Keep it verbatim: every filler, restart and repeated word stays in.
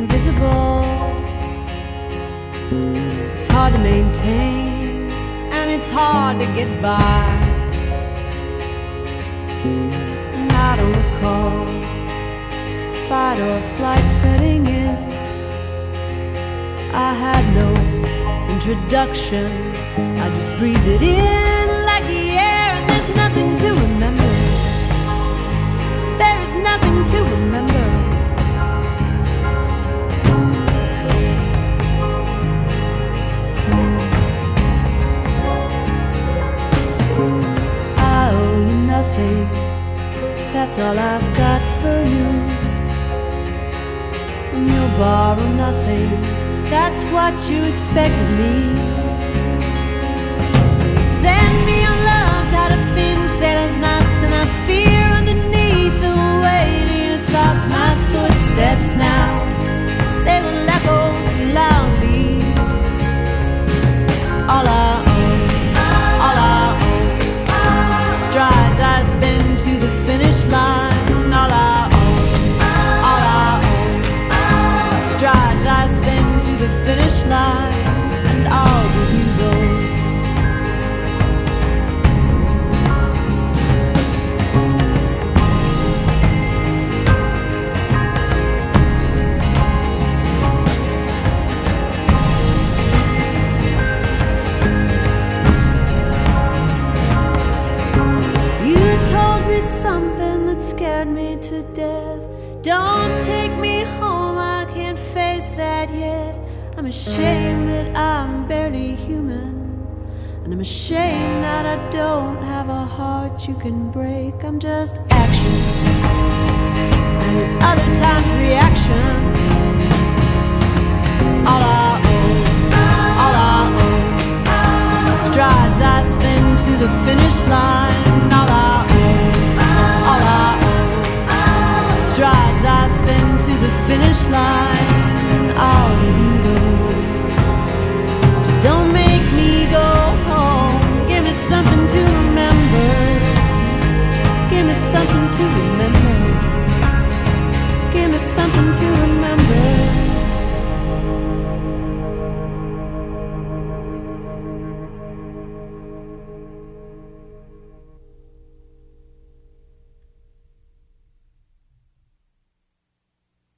invisible. It's hard to maintain, and it's hard to get by. And I don't recall fight or flight setting in. I had no introduction, I just breathed it in like the air. And there's nothing to remember, there is nothing to remember. I owe you nothing, that's all I've got for you. And you'll borrow nothing, that's what you expect of me. So you send me your love tied up in sailor's knots, and I fear underneath the weight of your thoughts my footsteps now, they will echo too loudly. All I own, all I own, strides I spin to the finish line. All I own, all I own, strides I spin to the finish line, and I'll give you those. You told me something that scared me to death. Don't take me home, I can't face that yet. I'm ashamed that I'm barely human, and I'm ashamed that I don't have a heart you can break. I'm just action, and at other times reaction. All I own, all I own, strides I spin to the finish line. All I own, all I own, strides I spin to the finish line, and I'll give you those. Just don't make me go home, give me something to remember, give me something to remember, give me something to remember.